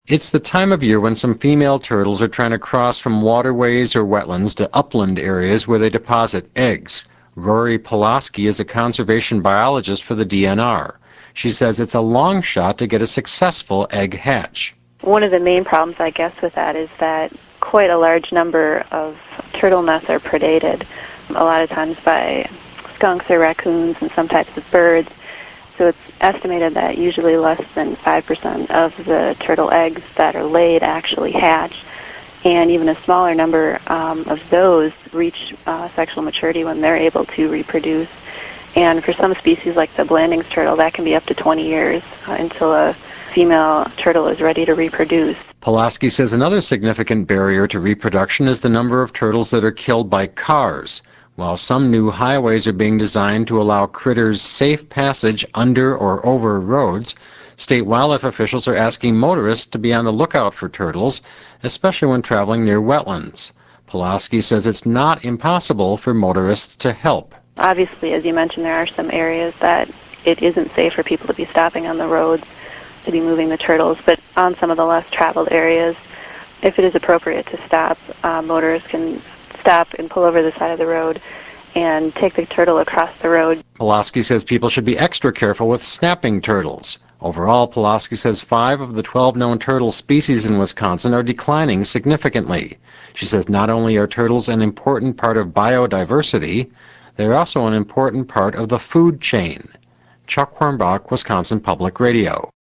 It's the time of year when some female turtles are trying to cross from waterways or wetlands to upland areas where they deposit eggs. Rory Pulaski is a conservation biologist for the DNR. She says it's a long shot to get a successful egg hatch. One of the main problems, I guess, with that is that quite a large number of turtle nests are predated, a lot of times by skunks or raccoons and some types of birds. So it's estimated that usually less than 5% of the turtle eggs that are laid actually hatch, and even a smaller number of those reach sexual maturity when they're able to reproduce. And for some species like the Blanding's turtle, that can be up to 20 years until a female turtle is ready to reproduce. Pulaski says another significant barrier to reproduction is the number of turtles that are killed by cars. While some new highways are being designed to allow critters safe passage under or over roads, state wildlife officials are asking motorists to be on the lookout for turtles, especially when traveling near wetlands. Pulaski says it's not impossible for motorists to help. Obviously, as you mentioned, there are some areas that it isn't safe for people to be stopping on the roads to be moving the turtles, but on some of the less traveled areas, if it is appropriate to stop, motorists can stop and pull over the side of the road and take the turtle across the road. Pulaski says people should be extra careful with snapping turtles. Overall, Pulaski says 5 of the 12 known turtle species in Wisconsin are declining significantly. She says not only are turtles an important part of biodiversity, they're also an important part of the food chain. Chuck Hornbach, Wisconsin Public Radio.